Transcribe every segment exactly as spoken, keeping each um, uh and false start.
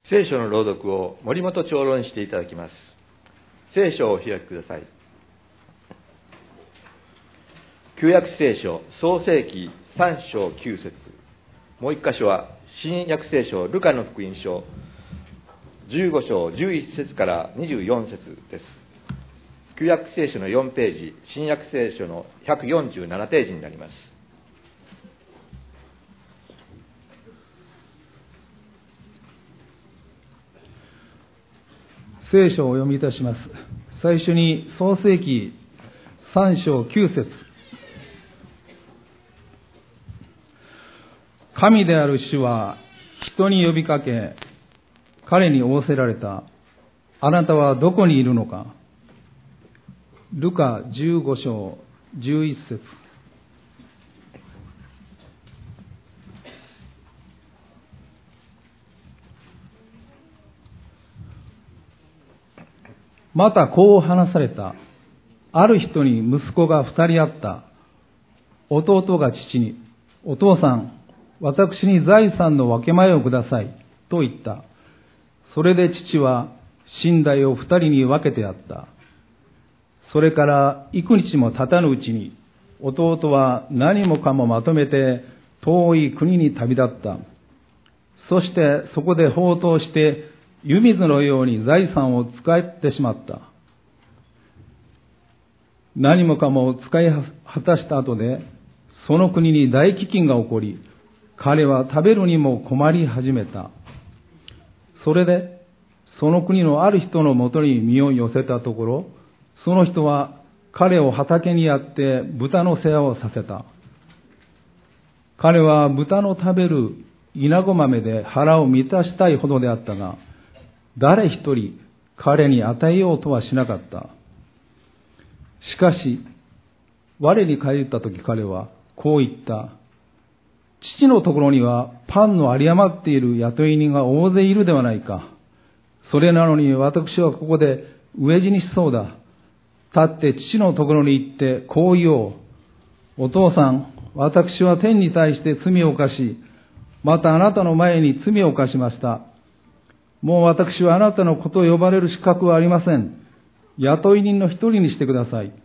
聖書の朗読を森本長老にしていただきます。聖書をお開きください。旧約聖書創世記さん章きゅう節、もう一箇所は新約聖書ルカの福音書じゅうご章じゅういち節からにじゅうよん節です。旧約聖書のよんページ、新約聖書のひゃくよんじゅうななページになります。 聖書をお読みいたします。最初に創世記さん章きゅう節、神である主は人に呼びかけ、彼に仰せられた。あなたはどこにいるのか。ルカじゅうご章じゅういち節。またこう話された。ある人に息子が二人あった。弟が父に、お父さん、私に財産の分け前をください、と言った。それで父は身代を二人に分けてやった。それから幾日も経たぬうちに、弟は何もかもまとめて遠い国に旅立った。そしてそこで放蕩して湯水のように財産を使ってしまった。何もかも使い果たした後で、その国に大飢饉が起こり、彼は食べるにも困り始めた。それで、その国のある人のもとに身を寄せたところ、その人は彼を畑にやって豚の世話をさせた。彼は豚の食べる稲子豆で腹を満たしたいほどであったが、誰一人彼に与えようとはしなかった。しかし、我に帰ったとき彼はこう言った。父のところにはパンの有り余っている雇い人が大勢いるではないか。それなのに私はここで飢え死にしそうだ。立って父のところに行ってこう言おう。お父さん、私は天に対して罪を犯し、またあなたの前に罪を犯しました。もう私はあなたの子と呼ばれる資格はありません。雇い人の一人にしてください。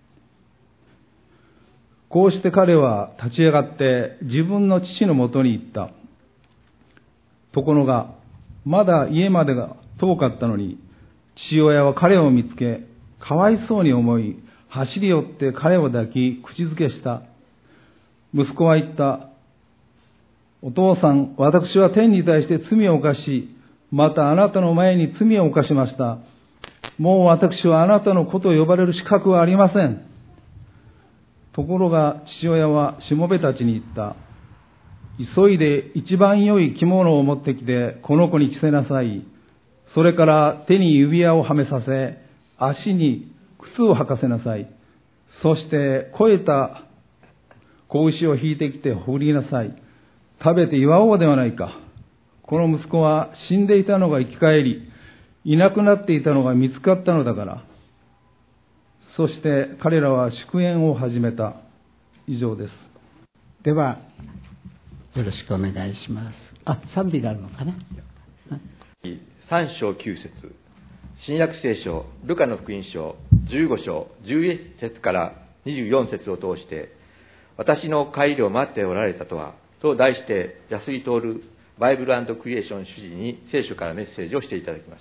こうして彼は立ち上がって自分の父のもとに行った。ところが、まだ家までが遠かったのに、父親は彼を見つけ、かわいそうに思い、走り寄って彼を抱き、口づけした。息子は言った。お父さん、私は天に対して罪を犯し、またあなたの前に罪を犯しました。もう私はあなたの子と呼ばれる資格はありません。ところが父親はしもべたちに言った。急いで一番良い着物を持ってきてこの子に着せなさい。それから手に指輪をはめさせ、足に靴を履かせなさい。そして肥えた子牛を引いてきて放りなさい。食べて祝おうではないか。この息子は死んでいたのが生き返り、いなくなっていたのが見つかったのだから。そして彼らは祝宴を始めた。以上です。 では、よろしくお願いします。あ、賛美があるのかな。 さん章きゅう節、新約聖書ルカの福音書じゅうご章じゅういち節からにじゅうよん節を通して、私の帰りを待っておられたとは、と題して安井徹バイブル&クリエーション主事に聖書からメッセージをしていただきます。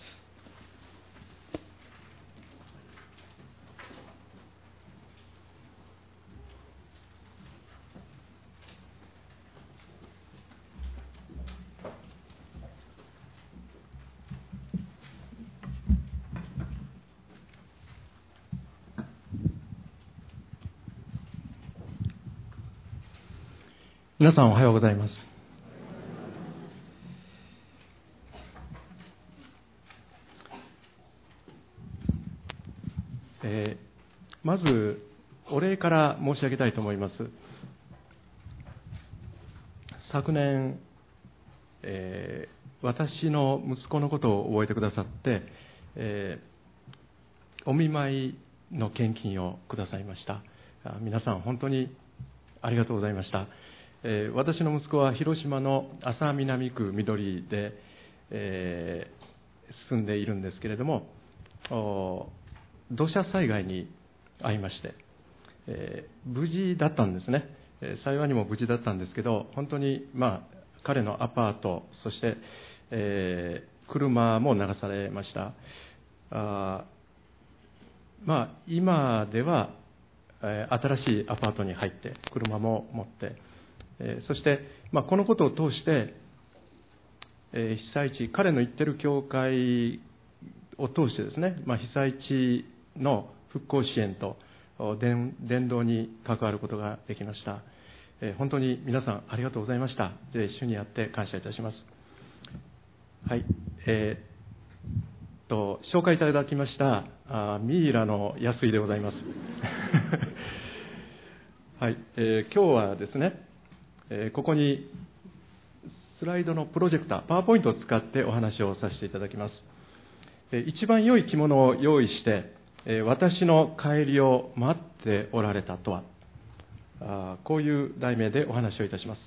皆さんおはようございます。えー、まずお礼から申し上げたいと思います。昨年、えー、私の息子のことを覚えてくださって、えー、お見舞いの献金をくださいました。皆さん本当にありがとうございました。えー、私の息子は広島の安佐南区緑で、 えー、進んでいるんですけれども、土砂災害に遭いまして、えー、無事だったんですね。えー、幸いにも無事だったんですけど、本当に、まあ、彼のアパート、そして、えー、車も流されました。あまあ、今では、えー、新しいアパートに入って車も持って、えー、そして、まあ、このことを通して、えー、被災地、彼の行ってる教会を通してですね、まあ、被災地の復興支援と伝伝道に関わることができました。えー、本当に皆さんありがとうございました。で、主にあって感謝いたします。はい、えー、と紹介いただきましたあミイラの安井でございます。はい、えー、今日はですね、えー、ここにスライドのプロジェクター、パワーポイントを使ってお話をさせていただきます。えー、一番良い着物を用意して、えー、私の帰りを待っておられたとは、あこういう題名でお話をいたします。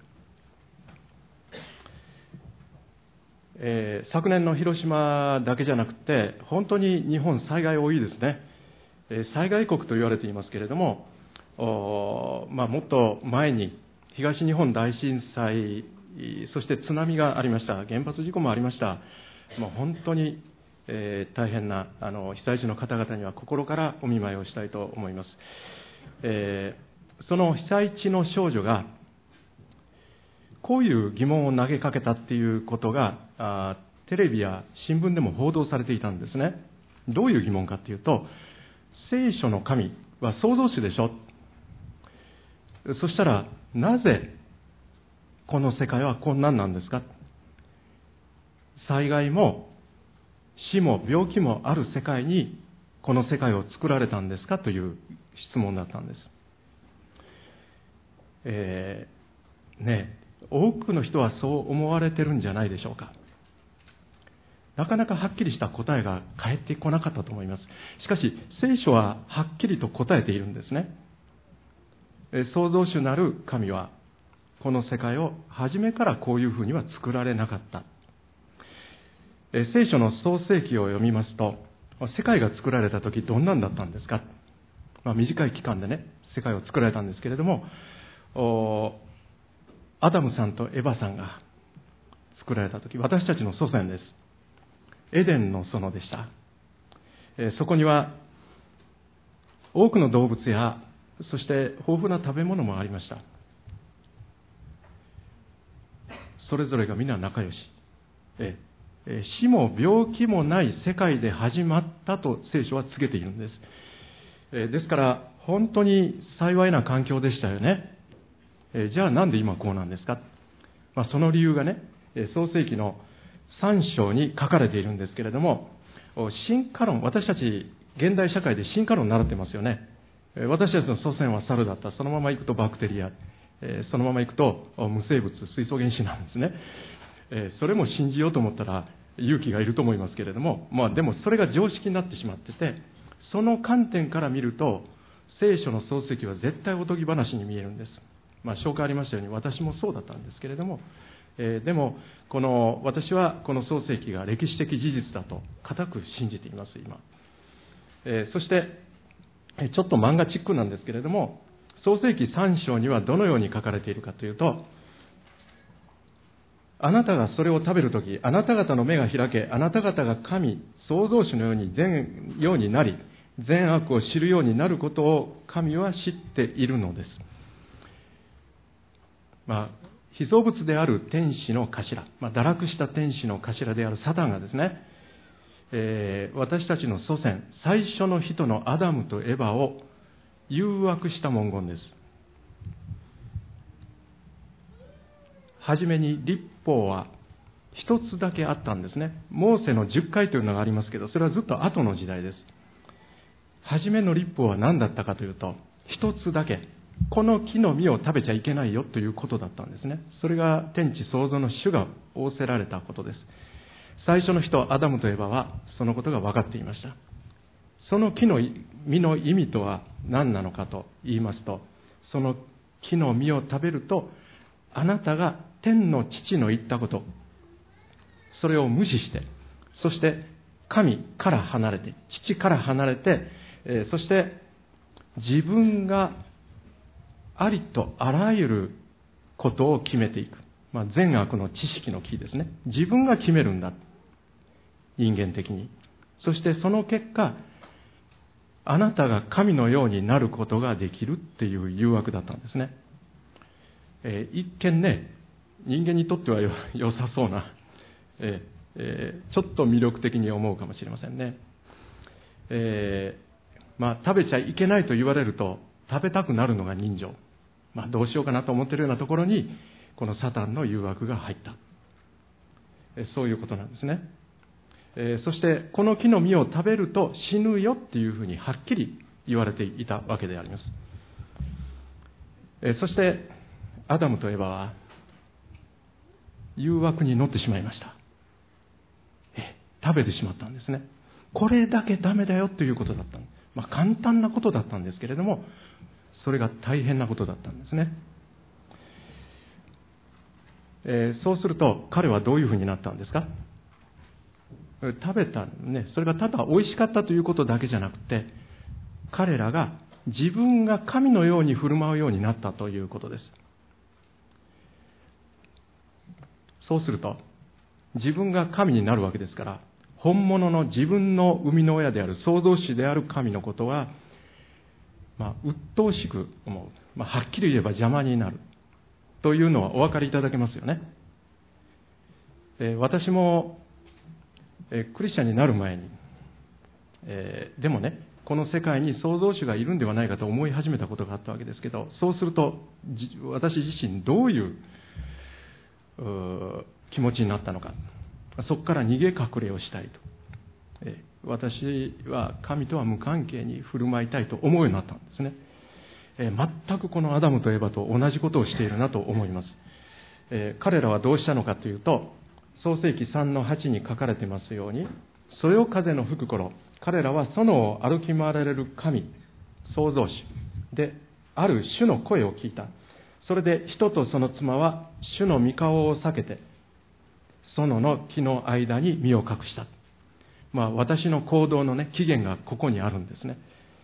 えー、昨年の広島だけじゃなくて、本当に日本災害多いですね。えー、災害国と言われていますけれども、おまあ、もっと前に東日本大震災、そして津波がありました。原発事故もありました。もう本当に、えー、大変なあの被災地の方々には心からお見舞いをしたいと思います。えー、その被災地の少女がこういう疑問を投げかけたっていうことがあテレビや新聞でも報道されていたんですね。どういう疑問かというと、聖書の神は創造主でしょ。そしたらなぜこの世界はこんなんなんですか。災害も死も病気もある世界にこの世界を作られたんですかという質問だったんです。えー、ねえ多くの人はそう思われてるんじゃないでしょうか。なかなかはっきりした答えが返ってこなかったと思います。しかし聖書ははっきりと答えているんですね。創造主なる神はこの世界を初めからこういうふうには作られなかった。聖書の創世記を読みますと、世界が作られた時どんなんだったんですか。まあ、短い期間でね世界を作られたんですけれども、アダムさんとエバさんが作られた時、私たちの祖先です。エデンの園でした。そこには多くの動物やそして豊富な食べ物もありました。それぞれが皆仲良し、え死も病気もない世界で始まったと聖書は告げているんです。えですから本当に幸いな環境でしたよね。えじゃあなんで今こうなんですか。まあ、その理由がね、創世記のさん章に書かれているんですけれども、進化論、私たち現代社会で進化論を習ってますよね。私たちの祖先は猿だった。そのまま行くとバクテリア、そのまま行くと無生物、水素原子なんですね。それも信じようと思ったら勇気がいると思いますけれども、まあ、でもそれが常識になってしまってて、その観点から見ると聖書の創世記は絶対おとぎ話に見えるんです。まあ、紹介ありましたように私もそうだったんですけれども、えー、でもこの私はこの創世記が歴史的事実だと固く信じています今。えー、そしてちょっと漫画チックなんですけれども、創世記さん章にはどのように書かれているかというと、あなたがそれを食べるとき、あなた方の目が開け、あなた方が神、創造主のように善ようになり、善悪を知るようになることを神は知っているのです。まあ、被造物である天使の頭、まあ、堕落した天使の頭であるサタンがですね、えー、私たちの祖先、最初の人のアダムとエバを誘惑した文言です。はじめに律法は一つだけあったんですね。モーセのじゅっかいというのがありますけど、それはずっと後の時代です。はじめの律法は何だったかというと、一つだけ、この木の実を食べちゃいけないよということだったんですね。それが天地創造の主が仰せられたことです。最初の人アダムとエバはそのことが分かっていました。その木の実の意味とは何なのかと言いますと、その木の実を食べるとあなたが天の父の言ったこと、 それを無視して、そして神から離れて、父から離れて、えー、そして自分がありとあらゆることを決めていく。まあ、善悪の知識の木ですね。自分が決めるんだ。人間的に。そしてその結果、あなたが神のようになることができるっていう誘惑だったんですね。えー、一見ね、人間にとってはよ良さそうな、えーえー、ちょっと魅力的に思うかもしれませんね。えー、まあ、食べちゃいけないと言われると食べたくなるのが人情。まあ、どうしようかなと思っているようなところにこのサタンの誘惑が入った。えー、そういうことなんですね。えー、そしてこの木の実を食べると死ぬよっていうふうにはっきり言われていたわけであります。えー、そしてアダムとエバは誘惑に乗ってしまいました。えー、食べてしまったんですね。これだけダメだよということだった。まあ、簡単なことだったんですけれども、それが大変なことだったんですね。えー、そうすると彼はどういうふうになったんですか？食べたね、それがただ美味しかったということだけじゃなくて、彼らが自分が神のように振る舞うようになったということです。そうすると自分が神になるわけですから、本物の自分の生みの親である創造主である神のことは、まあ、鬱陶しく思う、まあ、はっきり言えば邪魔になるというのはお分かりいただけますよね。えー、私もえー、クリスチャンになる前に、えー、でもね、この世界に創造主がいるんではないかと思い始めたことがあったわけですけど、そうすると私自身どういう、う気持ちになったのか、そこから逃げ隠れをしたいと、えー、私は神とは無関係に振る舞いたいと思うようになったんですね。えー、全くこのアダムとエバと同じことをしているなと思います。えー、彼らはどうしたのかというと、創世記さんのはちに書かれていますように、そよ風の吹く頃、彼らは園を歩き回られる神、創造主である主の声を聞いた。それで人とその妻は主の御顔を避けて、園の木の間に身を隠した。まあ、私の行動のね、起源がここにあるんですね。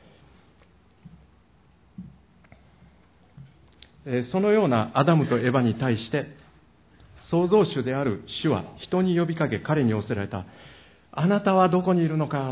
えー、そのようなアダムとエバに対して、創造主である主は人に呼びかけ、彼に仰せられた。あなたはどこにいるのか。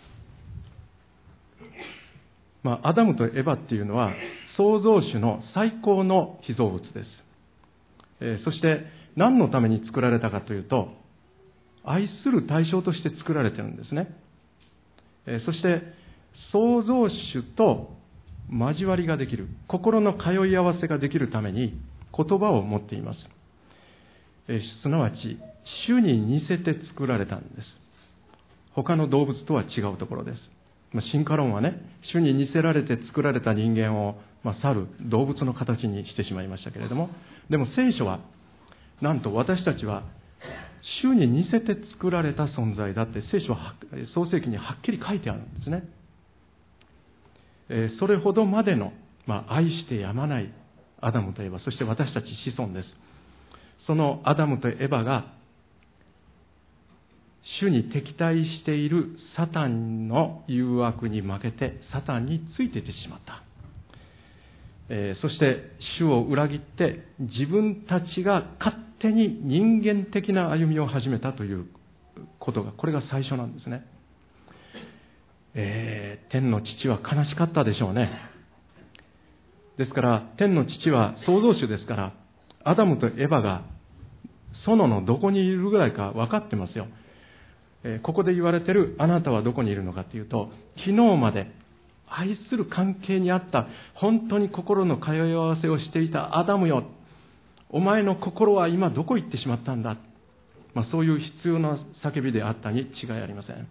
まあ、アダムとエバっていうのは創造主の最高の被造物です。えー、そして何のために作られたかというと、愛する対象として作られているんですね。えー、そして創造主と交わりができる、心の通い合わせができるために言葉を持っています。えー、すなわち主に似せて作られたんです。他の動物とは違うところです。まあ、進化論はね、主に似せられて作られた人間を、まあ、去る動物の形にしてしまいましたけれども、でも聖書はなんと私たちは主に似せて作られた存在だって聖書は創世記にはっきり書いてあるんですね。えー、それほどまでの、まあ、愛してやまないアダムとエバ、そして私たち子孫です。そのアダムとエバが主に敵対しているサタンの誘惑に負けてサタンについていってしまった。えー、そして主を裏切って自分たちが勝手に人間的な歩みを始めたということが、これが最初なんですね。えー、天の父は悲しかったでしょうね。ですから天の父は創造主ですから、アダムとエバが園のどこにいるぐらいか分かってますよ。えー、ここで言われているあなたはどこにいるのかというと、昨日まで愛する関係にあった、本当に心の通い合わせをしていたアダムよ、お前の心は今どこ行ってしまったんだ、まあ、そういう必要な叫びであったに違いありません。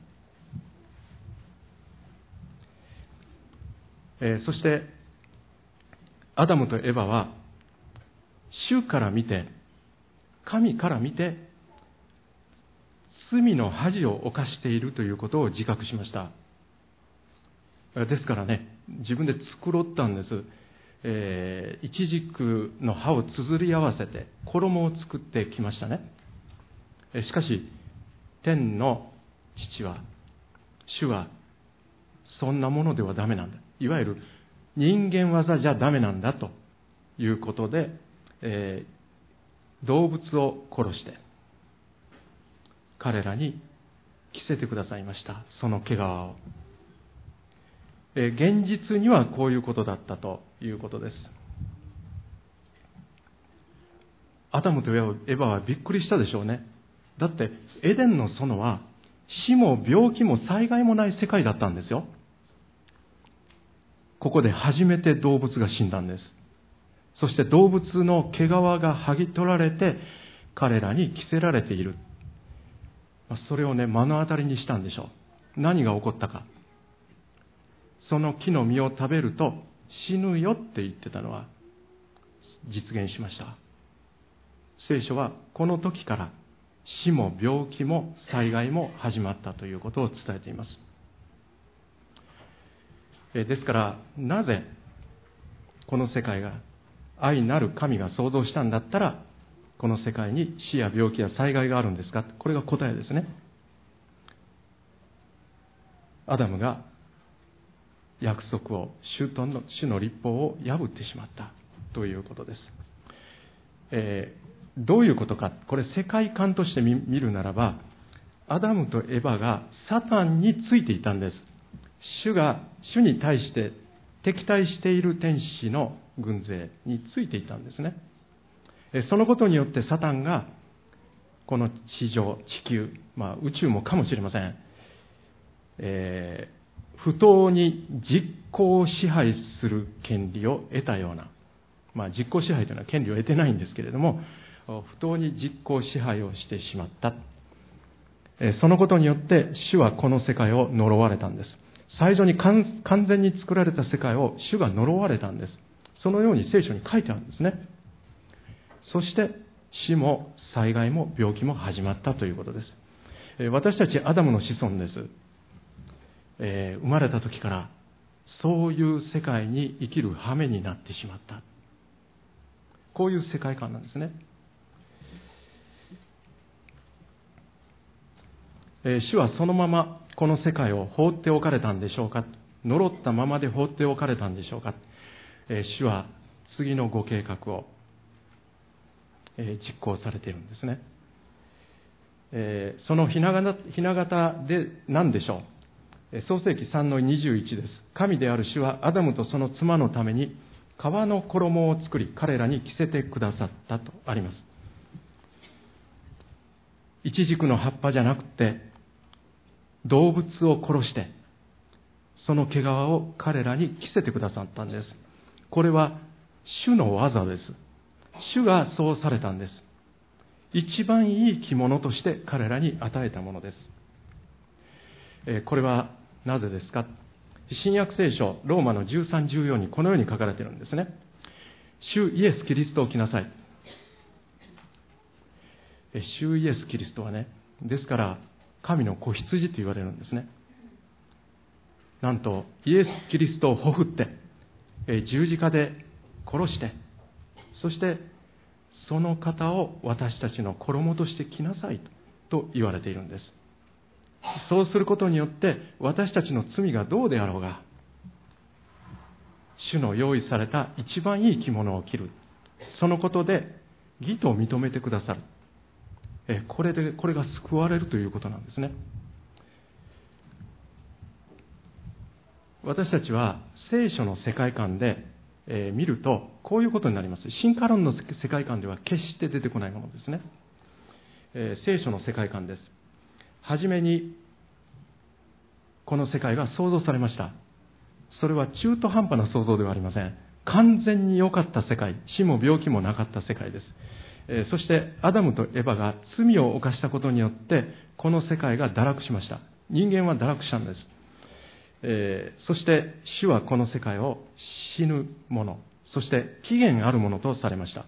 えー、そしてアダムとエバは主から見て、神から見て罪の恥を犯しているということを自覚しました。ですからね、自分で繕ったんです。えー、イチジクの葉をつづり合わせて衣を作ってきましたね。しかし天の父は、主はそんなものではダメなんだ、いわゆる人間技じゃダメなんだということで、えー、動物を殺して彼らに着せてくださいました、その毛皮を。えー、現実にはこういうことだったということです。アダムとエヴァはびっくりしたでしょうね。だってエデンの園は死も病気も災害もない世界だったんですよ。ここで初めて動物が死んだんです。そして動物の毛皮が剥ぎ取られて彼らに着せられている。それをね、目の当たりにしたんでしょう。何が起こったか。その木の実を食べると死ぬよって言ってたのは実現しました。聖書はこの時から死も病気も災害も始まったということを伝えています。ですからなぜこの世界が愛なる神が創造したんだったらこの世界に死や病気や災害があるんですか。これが答えですね。アダムが約束を主との主の律法を破ってしまったということです。えーどういうことか、これ世界観として見るならば、アダムとエバがサタンについていたんです。主が主に対して敵対している天使の軍勢についていたんですね。そのことによってサタンがこの地上、地球、まあ、宇宙もかもしれません、えー、不当に実行支配する権利を得たような、まあ、実行支配というのは権利を得てないんですけれども、不当に実行支配をしてしまった。そのことによって主はこの世界を呪われたんです。最初に完全に作られた世界を主が呪われたんです。そのように聖書に書いてあるんですね。そして死も災害も病気も始まったということです。私たちアダムの子孫です。えー、生まれた時からそういう世界に生きる羽目になってしまった。こういう世界観なんですね。主はそのままこの世界を放っておかれたんでしょうか。呪ったままで放っておかれたんでしょうか。主は次のご計画を実行されているんですね。そのひな形で何でしょう。創世記さんのにじゅういちです。神である主はアダムとその妻のために皮の衣を作り彼らに着せてくださったとあります。イチジクの葉っぱじゃなくて動物を殺してその毛皮を彼らに着せてくださったんです。これは主の技です。主がそうされたんです。一番いい着物として彼らに与えたものです。えー、これはなぜですか。新約聖書ローマのじゅうさん、じゅうよんにこのように書かれているんですね。主イエス・キリストを着なさい。えー、主イエス・キリストはね、ですから神の子羊と言われるんですね。なんとイエス・キリストをほふって、えー、十字架で殺して、そしてその方を私たちの衣として着なさいと言われているんです。そうすることによって私たちの罪がどうであろうが主の用意された一番いい着物を着る、そのことで義と認めてくださる。えこれでこれが救われるということなんですね。私たちは聖書の世界観で、えー、見るとこういうことになります。進化論の世界観では決して出てこないものですね。えー、聖書の世界観です。はじめにこの世界が創造されました。それは中途半端な創造ではありません。完全に良かった世界、死も病気もなかった世界です。えー、そしてアダムとエバが罪を犯したことによってこの世界が堕落しました。人間は堕落したんです。えー、そして主はこの世界を死ぬもの、そして期限あるものとされました。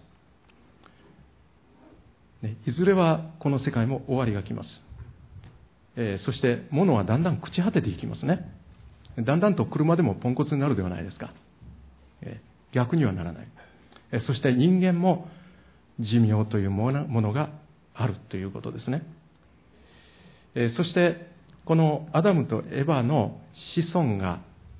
ね、いずれはこの世界も終わりが来ます。えー、そして物はだんだん朽ち果てていきますね。だんだんと車でもポンコツになるではないですか。えー、逆にはならない。えー、そして人間も寿命というものがあるということですね。 えー、そしてこのアダムとエバの子孫が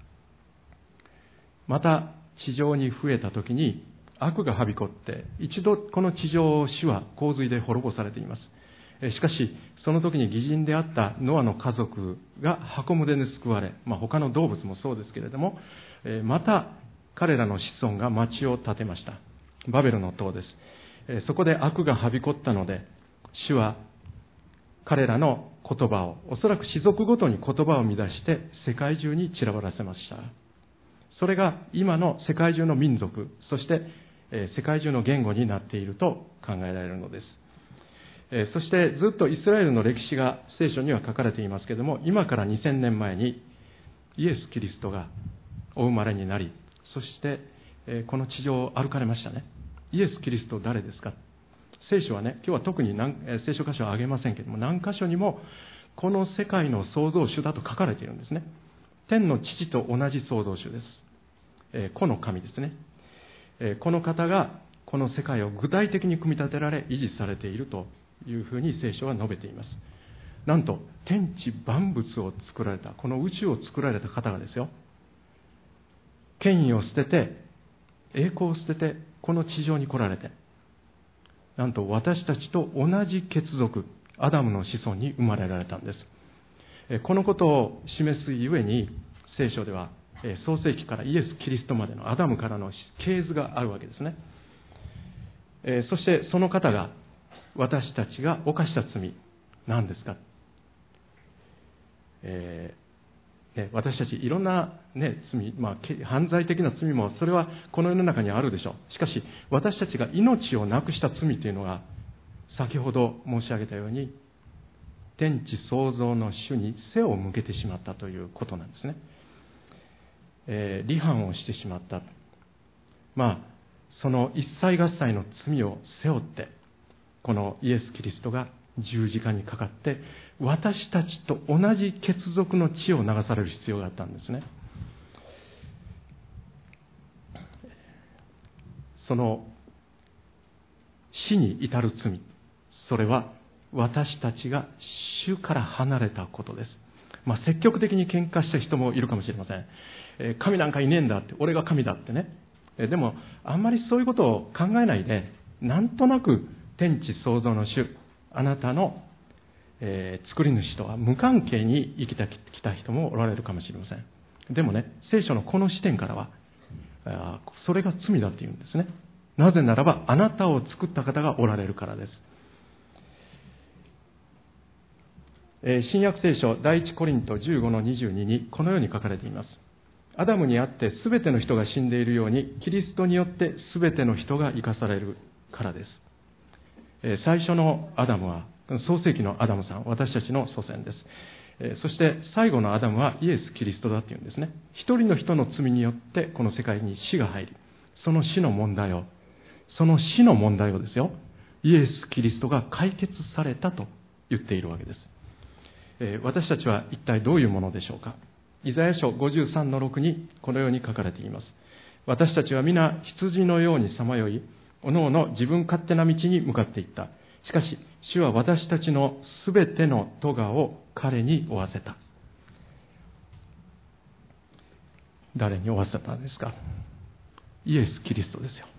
また地上に増えたときに悪がはびこって一度この地上を主は洪水で滅ぼされています。しかしその時に義人であったノアの家族が箱舟で救われ、まあ、他の動物もそうですけれども、また彼らの子孫が町を建てました。バベルの塔です。そこで悪がはびこったので、主は彼らの言葉を、おそらく氏族ごとに言葉を乱して世界中に散らばらせました。それが今の世界中の民族、そして世界中の言語になっていると考えられるのです。そしてずっとイスラエルの歴史が聖書には書かれていますけれども、今からにせんねんまえにイエス・キリストがお生まれになり、そしてこの地上を歩かれましたね。イエス・キリスト誰ですか。聖書はね、今日は特に何聖書箇所は挙げませんけれども、何箇所にもこの世界の創造主だと書かれているんですね。天の父と同じ創造主です。えー、子の神ですね。えー、この方がこの世界を具体的に組み立てられ維持されているというふうに聖書は述べています。なんと天地万物を作られた、この宇宙を作られた方がですよ、権威を捨てて栄光を捨ててこの地上に来られて、なんと私たちと同じ血族アダムの子孫に生まれられたんです。このことを示すゆえに聖書では創世記からイエス・キリストまでのアダムからの系図があるわけですね。そしてその方が私たちが犯した罪何ですか。えーね、私たちいろんな、ね、罪、まあ、犯罪的な罪もそれはこの世の中にあるでしょう。しかし私たちが命をなくした罪というのが先ほど申し上げたように天地創造の主に背を向けてしまったということなんですね。えー、離反をしてしまった。まあその一切合切の罪を背負ってこのイエス・キリストが十字架にかかって私たちと同じ血族の血を流される必要があったんですね。その死に至る罪、それは私たちが主から離れたことです。まあ、積極的に喧嘩した人もいるかもしれません。えー、神なんかいねえんだって、俺が神だってね。えー、でもあんまりそういうことを考えないで、なんとなく天地創造の主、あなたの、えー、作り主とは無関係に生きてきた人もおられるかもしれません。でもね、聖書のこの視点からはあそれが罪だっていうんですね。なぜならばあなたを作った方がおられるからです。新約聖書第一コリントじゅうごのにじゅうににこのように書かれています。アダムにあってすべての人が死んでいるようにキリストによってすべての人が生かされるからです。最初のアダムは創世記のアダムさん、私たちの祖先です。そして最後のアダムはイエス・キリストだっていうんですね。一人の人の罪によってこの世界に死が入り、その死の問題をその死の問題をですよ、イエス・キリストが解決されたと言っているわけです。私たちは一体どういうものでしょうか。イザヤ書ごじゅうさんのろくにこのように書かれています。私たちは皆羊のようにさまよい、おのおの自分勝手な道に向かっていった。しかし主は私たちのすべての咎を彼に負わせた。誰に負わせたんですか。イエス・キリストですよ。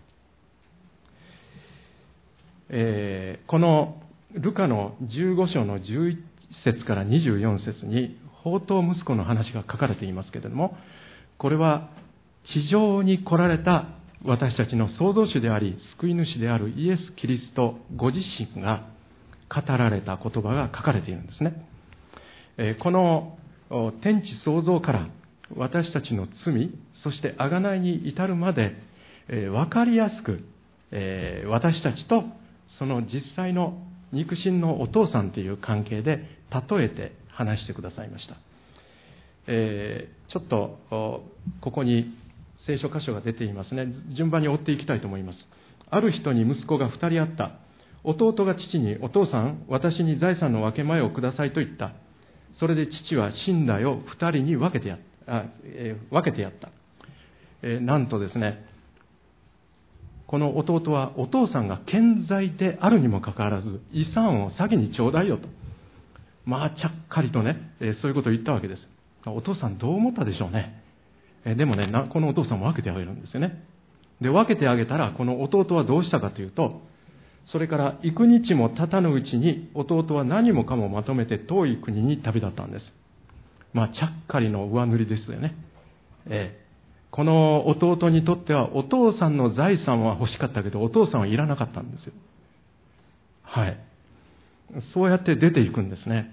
えー、このルカのじゅうご章のじゅういち節からにじゅうよん節に放蕩息子の話が書かれていますけれども、これは地上に来られた私たちの創造主であり救い主であるイエス・キリストご自身が語られた言葉が書かれているんですね。えー、この天地創造から私たちの罪、そして贖いに至るまで、えー、分かりやすく、えー、私たちとその実際の肉親のお父さんという関係で例えて話してくださいました。えー、ちょっとここに聖書箇所が出ていますね。順番に追っていきたいと思います。ある人に息子が二人あった。弟が父に、お父さん、私に財産の分け前をくださいと言った。それで父は身代を二人に分けてやった。あえー、分けてやった。えー、なんとですね、この弟はお父さんが健在であるにもかかわらず遺産を先にちょうだいよとまあちゃっかりとね、えーそういうことを言ったわけです。お父さんどう思ったでしょうね。えーでもね、なこのお父さんも分けてあげるんですよね。で、分けてあげたら、この弟はどうしたかというと、それから幾日も経たぬうちに弟は何もかもまとめて遠い国に旅立ったんです。まあちゃっかりの上塗りですよね。えーこの弟にとってはお父さんの財産は欲しかったけど、お父さんはいらなかったんですよ。はい。そうやって出ていくんですね。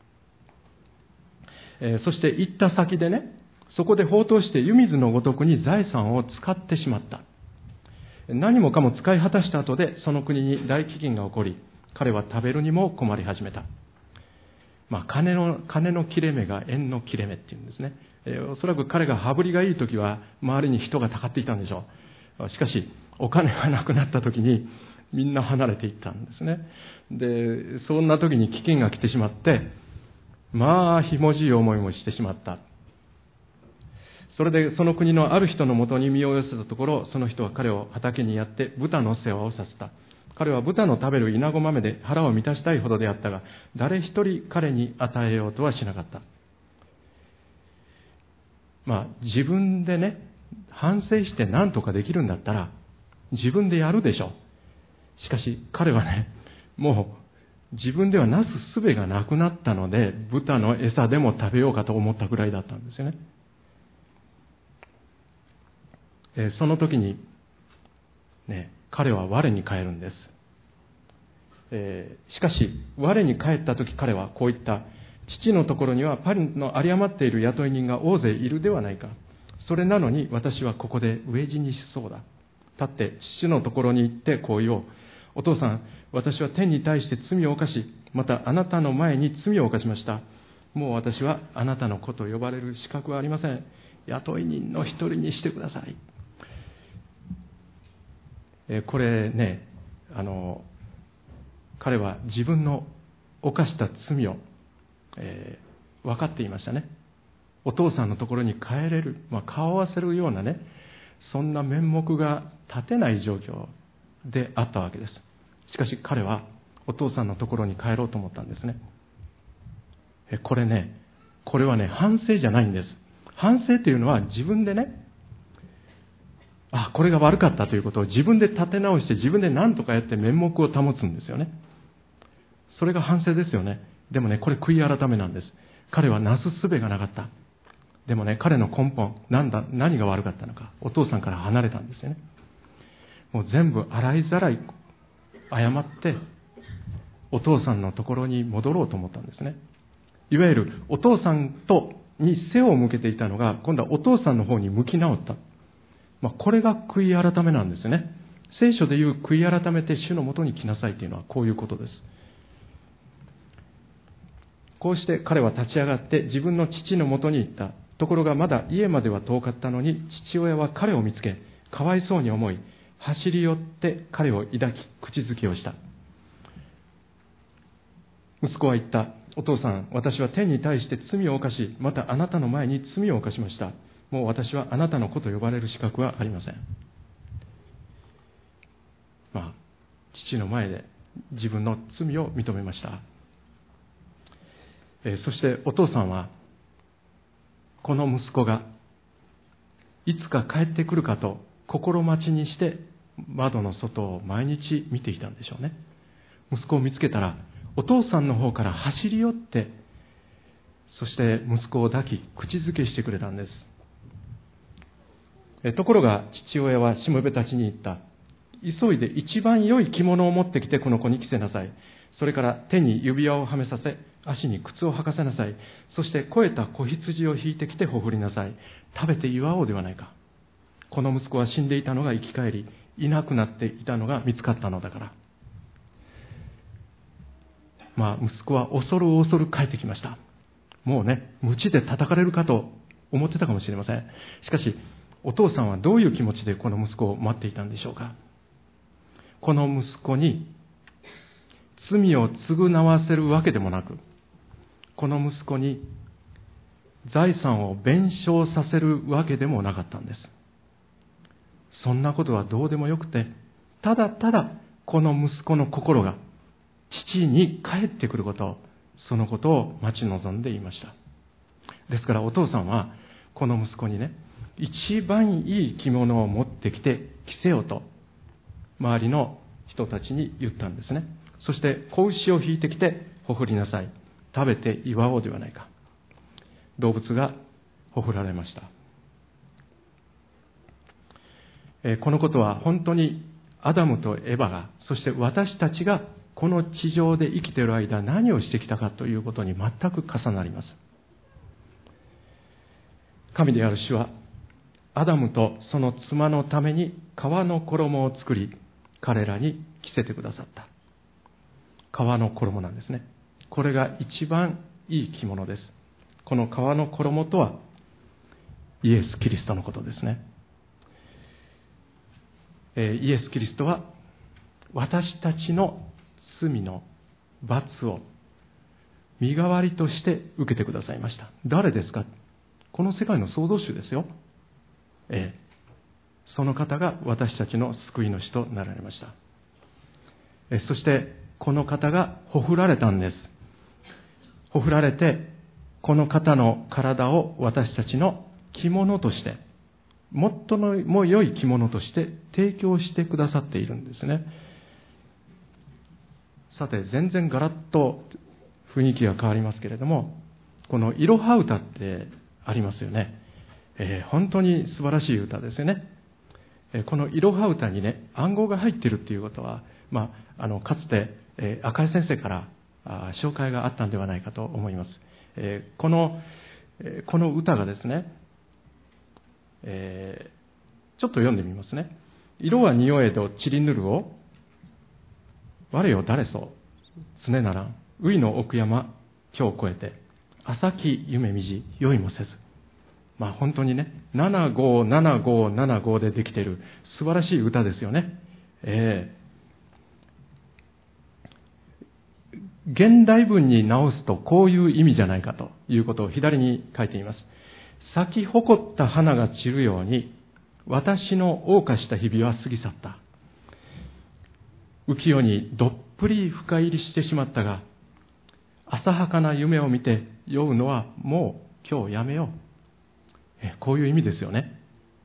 えーそして行った先でね、そこで放蕩して湯水のごとくに財産を使ってしまった。何もかも使い果たした後で、その国に大飢饉が起こり、彼は食べるにも困り始めた。まあ、金の、金の切れ目が縁の切れ目っていうんですね。えーおそらく彼が羽振りがいい時は、周りに人がたかっていたんでしょう。しかし、お金がなくなった時に、みんな離れていったんですね。で、そんな時に飢饉が来てしまって、まあ、ひもじい思いもしてしまった。それでその国のある人のもとに身を寄せたところ、その人は彼を畑にやって豚の世話をさせた。彼は豚の食べるイナゴ豆で腹を満たしたいほどであったが、誰一人彼に与えようとはしなかった。まあ自分でね、反省して何とかできるんだったら自分でやるでしょう。しかし彼はね、もう自分ではなす術がなくなったので、豚の餌でも食べようかと思ったぐらいだったんですよね。えーその時にね、彼は我に返るんです。えーしかし我に帰った時、彼はこう言った。父のところにはパンの有り余っている雇い人が大勢いるではないか。それなのに私はここで飢え死にしそうだ。立って父のところに行ってこう言おう。お父さん、私は天に対して罪を犯し、またあなたの前に罪を犯しました。もう私はあなたの子と呼ばれる資格はありません。雇い人の一人にしてください。えーこれね、あの彼は自分の犯した罪を、えー分かっていましたね。お父さんのところに帰れる、まあ、顔を合わせるようなね、そんな面目が立てない状況であったわけです。しかし彼はお父さんのところに帰ろうと思ったんですね。えこれね、これはね、反省じゃないんです。反省というのは自分でね、あ、これが悪かったということを自分で立て直して、自分で何とかやって面目を保つんですよね。それが反省ですよね。でもね、これ悔い改めなんです。彼はなす術がなかった。でもね、彼の根本、なんだ、何が悪かったのか、お父さんから離れたんですよね。もう全部洗いざらい謝って、お父さんのところに戻ろうと思ったんですね。いわゆるお父さんとに背を向けていたのが、今度はお父さんの方に向き直った。まあ、これが悔い改めなんですね。聖書でいう悔い改めて主のもとに来なさいというのはこういうことです。こうして彼は立ち上がって自分の父のもとに行った。ところがまだ家までは遠かったのに、父親は彼を見つけ、かわいそうに思い、走り寄って彼を抱き、口づけをした。息子は言った。お父さん、私は天に対して罪を犯し、またあなたの前に罪を犯しました。もう私はあなたの子と呼ばれる資格はありません。まあ、父の前で自分の罪を認めました。えー、そしてお父さんは、この息子がいつか帰ってくるかと心待ちにして窓の外を毎日見ていたんでしょうね。息子を見つけたら、お父さんの方から走り寄って、そして息子を抱き、口づけしてくれたんです。えところが父親はしもべたちに言った。急いで一番良い着物を持ってきてこの子に着せなさい。それから手に指輪をはめさせ、足に靴を履かせなさい。そして肥えた子羊を引いてきてほふりなさい。食べて祝おうではないか。この息子は死んでいたのが生き返り、いなくなっていたのが見つかったのだから。まあ、息子は恐る恐る帰ってきました。もうね、鞭で叩かれるかと思ってたかもしれません。しかし、お父さんはどういう気持ちでこの息子を待っていたんでしょうか。この息子に罪を償わせるわけでもなく、この息子に財産を弁償させるわけでもなかったんです。そんなことはどうでもよくて、ただただこの息子の心が父に帰ってくることをそのことを待ち望んでいました。ですからお父さんはこの息子にね、一番いい着物を持ってきて着せよと周りの人たちに言ったんですね。そして子牛を引いてきてほふりなさい、食べて祝おうではないか。動物がほふられました。えー、このことは本当にアダムとエバが、そして私たちがこの地上で生きている間何をしてきたかということに全く重なります。神である主はアダムとその妻のために革の衣を作り、彼らに着せてくださった。革の衣なんですね。これが一番いい着物です。この革の衣とはイエス・キリストのことですね。えー、イエス・キリストは私たちの罪の罰を身代わりとして受けてくださいました。誰ですか？この世界の創造主ですよ。えー、その方が私たちの救い主となられました。えー、そしてこの方がほふられたんです。ほふられて、この方の体を私たちの着物として、最も良い着物として提供してくださっているんですね。さて、全然ガラッと雰囲気が変わりますけれども、このいろは歌ってありますよね。えー、本当に素晴らしい歌ですよね。えー、このいろは歌にね、暗号が入っているということは、まあ、あのかつて、えー、赤井先生からあ紹介があったんではないかと思います。えー、この、えー、この歌がですね、えー、ちょっと読んでみますね。色は匂えど散りぬるを、我よ誰そ常ならん、ういの奥山今日越えて、浅き夢みじ酔いもせず。まあ本当にね、ななごななごななごでできている素晴らしい歌ですよね。えー、現代文に直すとこういう意味じゃないかということを左に書いています。咲き誇った花が散るように、私の謳歌した日々は過ぎ去った。浮世にどっぷり深入りしてしまったが、浅はかな夢を見て酔うのはもう今日やめよう。えこういう意味ですよね。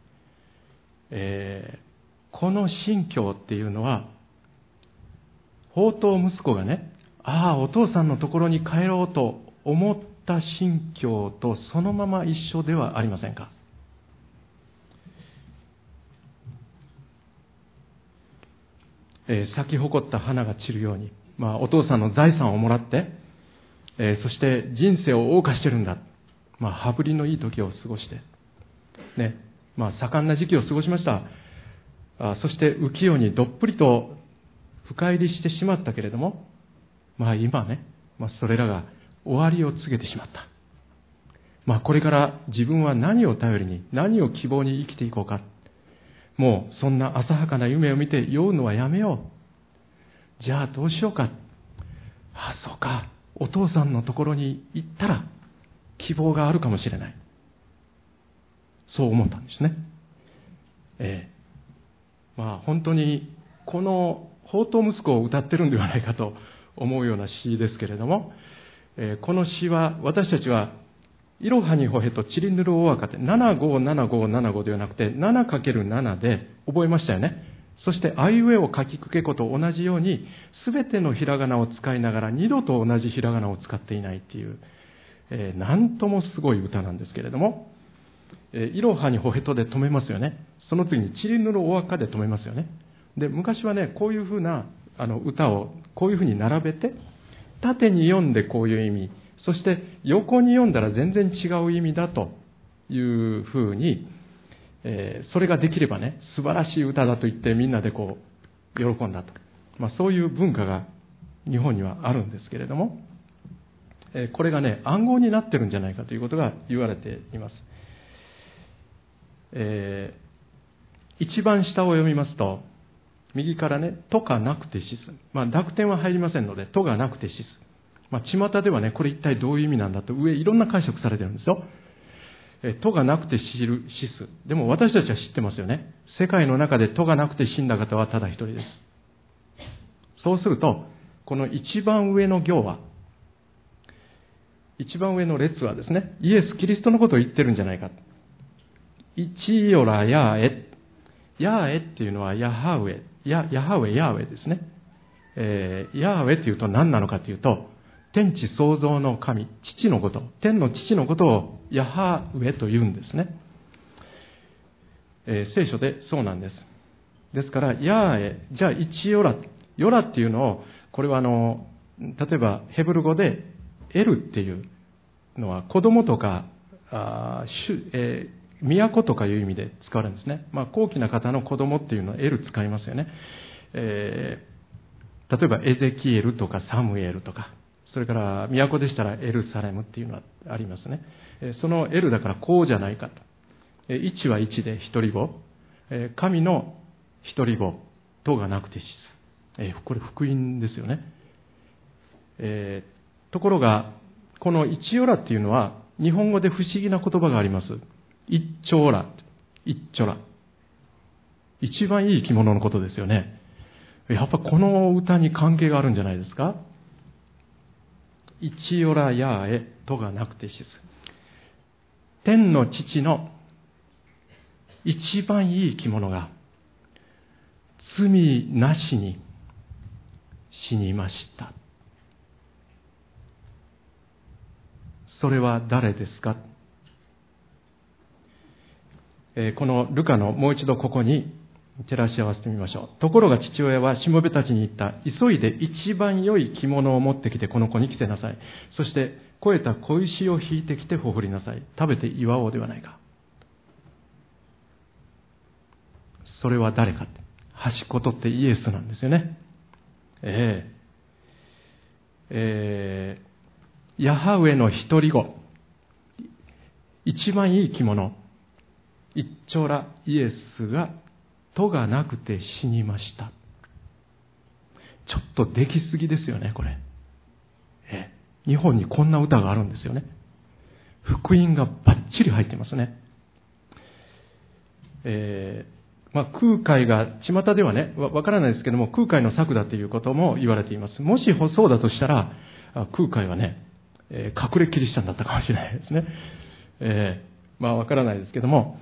えー、この心境っていうのは、放蕩息子がね、ああお父さんのところに帰ろうと思った心境とそのまま一緒ではありませんか。えー、咲き誇った花が散るように、まあ、お父さんの財産をもらって、えー、そして人生を謳歌してるんだ。まあ、羽振りのいい時を過ごして、ね、まあ、盛んな時期を過ごしました。あそして浮世にどっぷりと深入りしてしまったけれども、まあ今ね、まあ、それらが終わりを告げてしまった。まあこれから自分は何を頼りに、何を希望に生きていこうか。もうそんな浅はかな夢を見て酔うのはやめよう。じゃあどうしようか。あ、そうか。お父さんのところに行ったら希望があるかもしれない。そう思ったんですね。ええ。まあ本当にこの放蕩息子を歌ってるんではないかと思うような詩ですけれども、えー、この詩は私たちはいろはにほへとちりぬるおわかってななごななごななごではなくて ななかけるなな で覚えましたよね。そしてあいうえを書きくけこと同じように全てのひらがなを使いながら二度と同じひらがなを使っていないっていう、えー、なんともすごい歌なんですけれども、えー、いろはにほへとで止めますよね。その次にちりぬるおわかで止めますよね。で昔はね、こういうふうなあの歌をこういうふうに並べて、縦に読んでこういう意味、そして横に読んだら全然違う意味だというふうに、えー、それができればね、素晴らしい歌だと言ってみんなでこう喜んだと、まあ、そういう文化が日本にはあるんですけれども、えー、これがね暗号になってるんじゃないかということが言われています。えー、一番下を読みますと、右からね、とがなくてしす。まあ、濁点は入りませんので、とがなくてしす。まあ、巷ではね、これ一体どういう意味なんだと、上いろんな解釈されてるんですよ。え、とがなくてしる、しす。でも私たちは知ってますよね。世界の中でとがなくて死んだ方はただ一人です。そうすると、この一番上の行は、 一番上の列はですね、イエス・キリストのことを言ってるんじゃないか。イチヨラヤーエ。ヤーエっていうのはヤハウェ、ヤ、ヤハウェ、ヤーウェですね。えー、ヤーウェっていうと何なのかというと、天地創造の神、父のこと、天の父のことをヤハウェと言うんですね。えー、聖書でそうなんです。ですから、ヤーエ、じゃあイチヨラ、ヨラっていうのを、これはあの、例えばヘブル語でエルっていうのは子供とか、あーえー都とかいう意味で使われるんですね。まあ、高貴な方の子供っていうのはエル使いますよね。えー、例えばエゼキエルとかサムエルとか、それから都でしたらエルサレムっていうのはありますね。えー、そのエルだからこうじゃないかと。えー、一は一で一人子、えー、神の一人子とがなくて死す。えー、これ福音ですよね。えー、ところがこのイチヨラっていうのは日本語で不思議な言葉があります。一丁羅、一丁羅。一番いい生き物のことですよね。やっぱこの歌に関係があるんじゃないですか。一ヨラヤーエとがなくて死す。天の父の一番いい生き物が罪なしに死にました。それは誰ですか。このルカのもう一度ここに照らし合わせてみましょう。ところが父親はしもべたちに言った。急いで一番良い着物を持ってきてこの子に着せなさい。そして肥えた小石を引いてきてほふりなさい。食べて祝おうではないか。それは誰か。端っこ取ってイエスなんですよね。えええー、ヤハウェの一人子。一番いい着物。一丁羅イエスがとがなくて死にました。ちょっとできすぎですよね、これ。え日本にこんな歌があるんですよね。福音がバッチリ入ってますね。えーまあ、空海が巷ではね、わからないですけども、空海の作だということも言われています。もしそうだとしたら、空海はね、えー、隠れキリシタンだったかもしれないですね。えー、まあわからないですけども、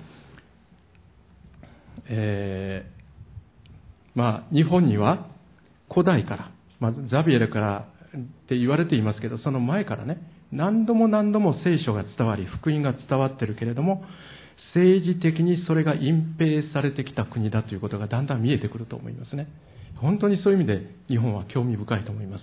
えー、まあ日本には古代から、まあ、ザビエルからって言われていますけど、その前からね、何度も何度も聖書が伝わり、福音が伝わっているけれども、政治的にそれが隠蔽されてきた国だということがだんだん見えてくると思いますね。本当にそういう意味で日本は興味深いと思います。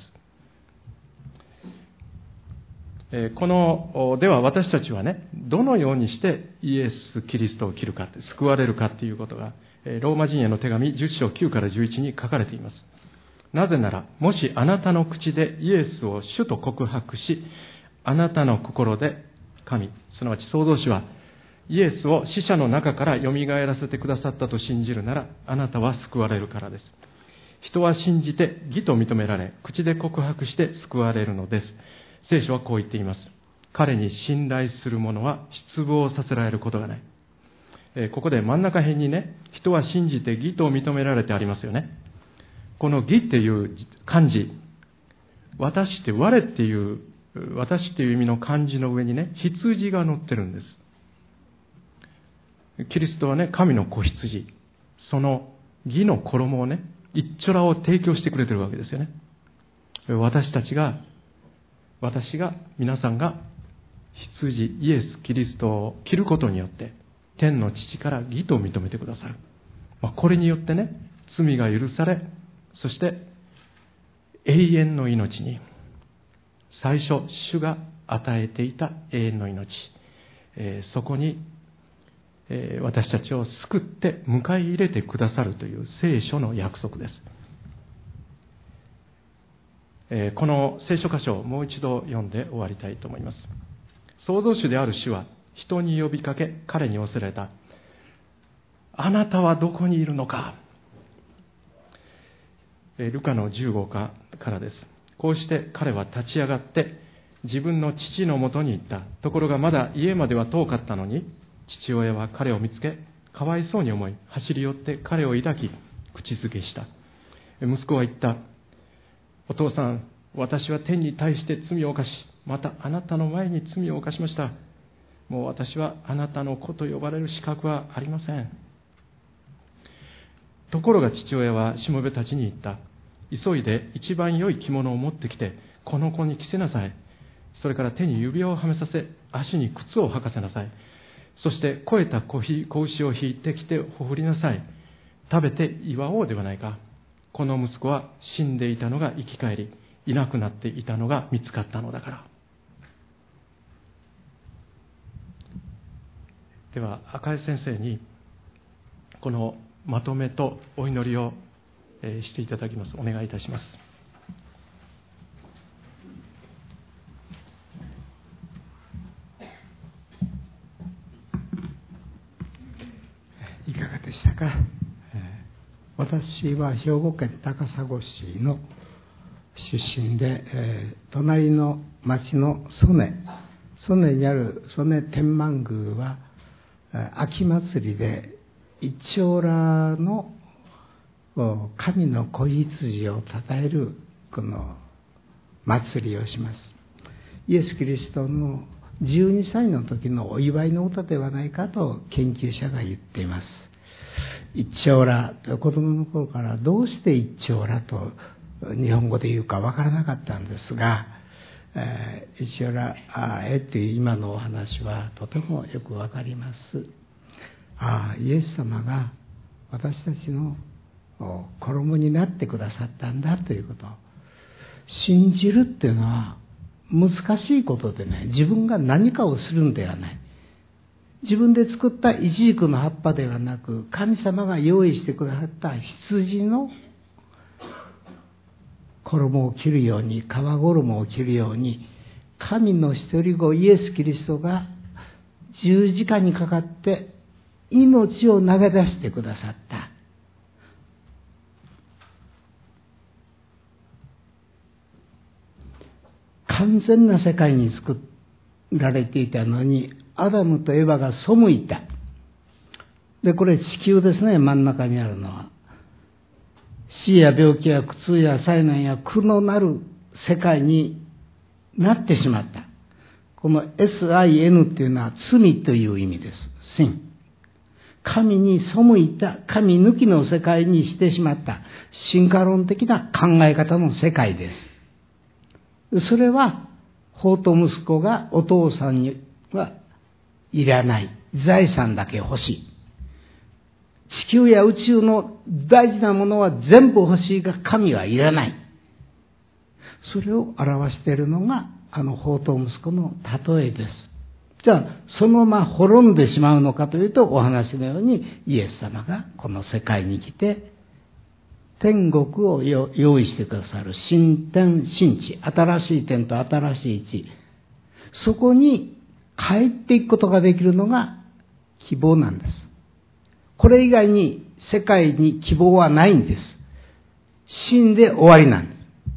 えー、このでは私たちはね、どのようにしてイエス・キリストを切るか、救われるかということが、ローマ人への手紙じゅっ章きゅうからじゅういちに書かれています。なぜなら、もしあなたの口でイエスを主と告白し、あなたの心で神、すなわち創造主はイエスを死者の中からよみがえらせてくださったと信じるなら、あなたは救われるからです。人は信じて義と認められ、口で告白して救われるのです。聖書はこう言っています。彼に信頼する者は失望させられることがない。えー、ここで真ん中辺にね、人は信じて義と認められてありますよね。この義っていう漢字、私って我っていう、私っていう意味の漢字の上にね、羊が乗ってるんです。キリストはね、神の子羊。その義の衣をね、一丁羅を提供してくれてるわけですよね。私たちが私が、皆さんが羊、イエス・キリストを着ることによって、天の父から義と認めてくださる。まあ、これによってね、罪が許され、そして永遠の命に、最初、主が与えていた永遠の命、えー、そこに、えー、私たちを救って迎え入れてくださるという聖書の約束です。この聖書箇所をもう一度読んで終わりたいと思います。創造主である主は人に呼びかけ、彼に仰せられた。あなたはどこにいるのか。ルカのじゅうごからです。こうして彼は立ち上がって自分の父のもとに行った。ところがまだ家までは遠かったのに、父親は彼を見つけ、かわいそうに思い、走り寄って彼を抱き、口づけした。息子は言った。お父さん、私は天に対して罪を犯し、 またあなたの前に罪を犯しました。もう私はあなたの子と呼ばれる資格はありません。ところが父親はしもべたちに言った。急いで一番良い着物を持ってきて、この子に着せなさい。それから手に指輪をはめさせ、足に靴を履かせなさい。そして肥えた子牛を引いてきてほふりなさい。食べて祝おうではないか。この息子は死んでいたのが生き返り、いなくなっていたのが見つかったのだから。では赤井先生にこのまとめとお祈りをしていただきます。お願いいたします。 いかがでしたか。私は兵庫県高砂市の出身で、えー、隣の町の曽根曽根にある曽根天満宮は秋祭りで一丁羅の神の子羊をたたえるこの祭りをします。イエス・キリストのじゅうにさいの時のお祝いの歌ではないかと研究者が言っています。一丁羅、子供の頃からどうして一丁羅と日本語で言うかわからなかったんですが、えー、一丁羅へという今のお話はとてもよくわかります。ああ、イエス様が私たちの衣になってくださったんだということ。信じるっていうのは難しいことでね、自分が何かをするんではない。自分で作ったイチジクの葉っぱではなく、神様が用意してくださった羊の衣を着るように、皮衣を着るように、神の一人子イエス・キリストが十字架にかかって命を投げ出してくださった。完全な世界に作られていたのに、アダムとエバが背いた。で、これ地球ですね、真ん中にあるのは。死や病気や苦痛や災難や苦のなる世界になってしまった。この エスアイエヌ っていうのは罪という意味です。sin。神に背いた、神抜きの世界にしてしまった、進化論的な考え方の世界です。それは、法と息子がお父さんにはいらない。財産だけ欲しい。地球や宇宙の大事なものは全部欲しいが神はいらない。それを表しているのがあの法と息子の例えです。じゃあそのまま滅んでしまうのかというと、お話のようにイエス様がこの世界に来て天国を用意してくださる新天新地、新しい天と新しい地、そこに帰っていくことができるのが希望なんです。これ以外に世界に希望はないんです。死んで終わりなんです。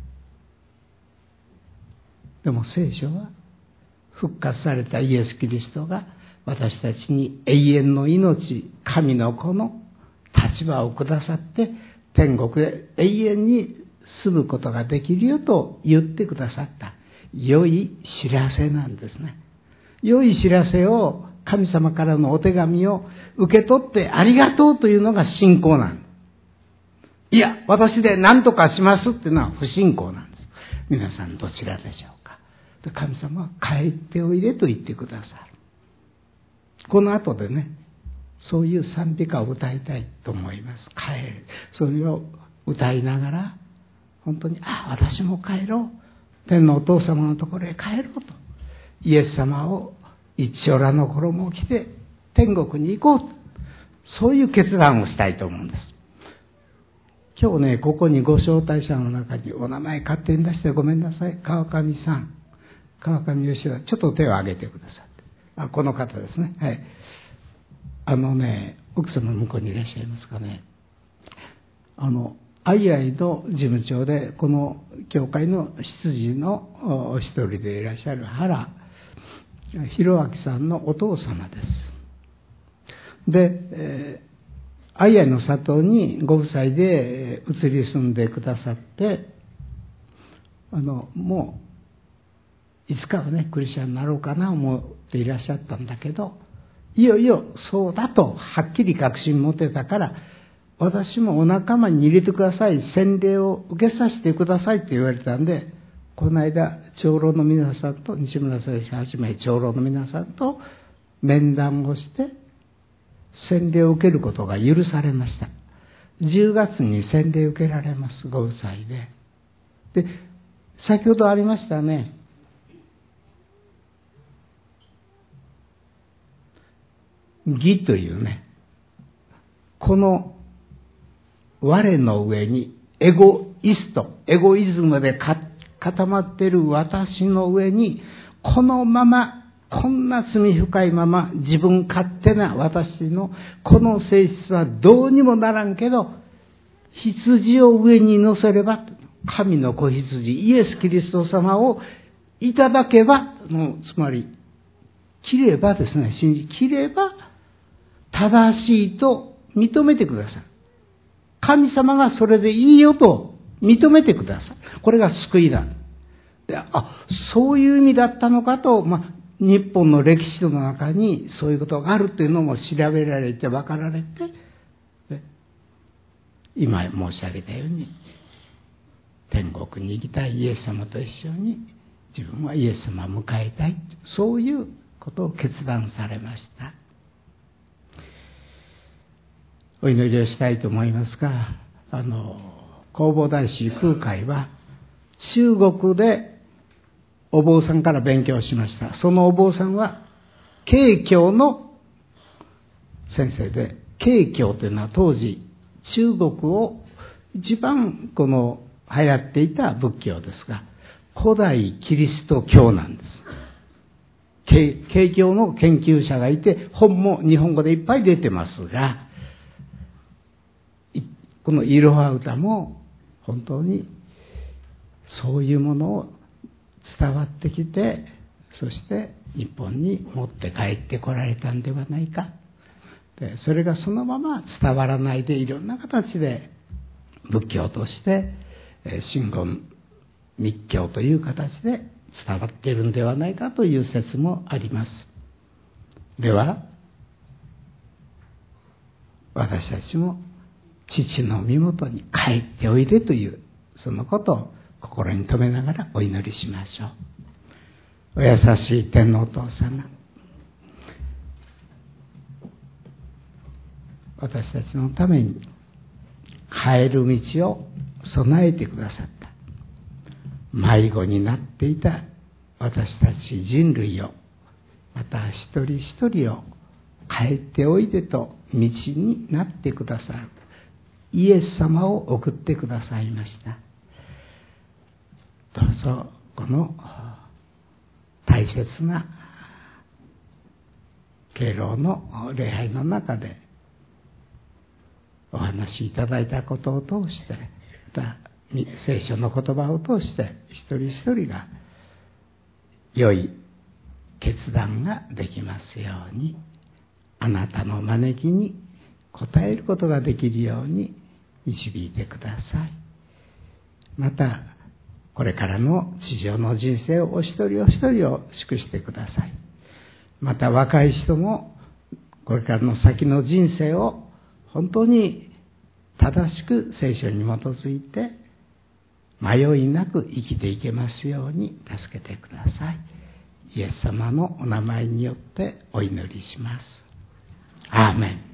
でも聖書は復活されたイエス・キリストが私たちに永遠の命、神の子の立場をくださって天国で永遠に住むことができるよと言ってくださった良い知らせなんですね。良い知らせを、神様からのお手紙を受け取ってありがとうというのが信仰なんです。いや、私で何とかしますっていうのは不信仰なんです。皆さんどちらでしょうか。神様は帰っておいでと言ってくださる。この後でね、そういう賛美歌を歌いたいと思います。帰る。それを歌いながら、本当に、あ、私も帰ろう。天のお父様のところへ帰ろうと。イエス様を一丁羅の衣を着て天国に行こうと。そういう決断をしたいと思うんです。今日ね、ここにご招待者の中にお名前勝手に出してごめんなさい。川上さん。川上吉田。ちょっと手を挙げてくださって。あ、この方ですね。はい。あのね、奥様の向こうにいらっしゃいますかね。あの、アイアイの事務長で、この教会の執事のお一人でいらっしゃる原弘明さんのお父様です。で、えー、アイアイの里にご夫妻で移り住んでくださって、あの、もういつかはねクリスチャンになろうかな思っていらっしゃったんだけど、いよいよそうだとはっきり確信持てたから、私もお仲間に入れてください、洗礼を受けさせてくださいって言われたんで、この間長老の皆さんと、西村先生はじめ長老の皆さんと面談をして洗礼を受けることが許されました。じゅうがつに洗礼を受けられます、ご夫妻で。で、先ほどありましたね、義というね、この我の上にエゴイスト、エゴイズムで固まっている私の上に、このまま、こんな罪深いまま自分勝手な私のこの性質はどうにもならんけど、羊を上に乗せれば、神の子羊イエス・キリスト様をいただけば、つまり切ればですね、信じ切れば正しいと認めてください。神様がそれでいいよと認めてください。これが救いだ。で、あ、そういう意味だったのかと、まあ、日本の歴史の中にそういうことがあるというのも調べられて分かられて、今申し上げたように天国に行きたいイエス様と一緒に自分はイエス様を迎えたい、そういうことを決断されました。お祈りをしたいと思いますが、あの弘法大師空海は中国でお坊さんから勉強しました。そのお坊さんは慶教の先生で、慶教というのは当時中国を一番この流行っていた仏教ですが、古代キリスト教なんです。慶教の研究者がいて、本も日本語でいっぱい出てますが、このいろは歌も本当にそういうものを伝わってきて、そして日本に持って帰ってこられたんではないか。で、それがそのまま伝わらないで、いろんな形で仏教として真言密教という形で伝わっているんではないかという説もあります。では私たちも父の身元に帰っておいでという、そのことを心に留めながらお祈りしましょう。お優しい天皇お父様、私たちのために帰る道を備えてくださった。迷子になっていた私たち人類を、また一人一人を帰っておいでと道になってくださるイエス様を送ってくださいました。どうぞこの大切な敬老の礼拝の中でお話しいただいたことを通して、また聖書の言葉を通して一人一人が良い決断ができますように、あなたの招きに応えることができるように導いてください。またこれからの地上の人生をお一人お一人を祝してください。また若い人もこれからの先の人生を本当に正しく聖書に基づいて迷いなく生きていけますように助けてください。イエス様のお名前によってお祈りします。アーメン。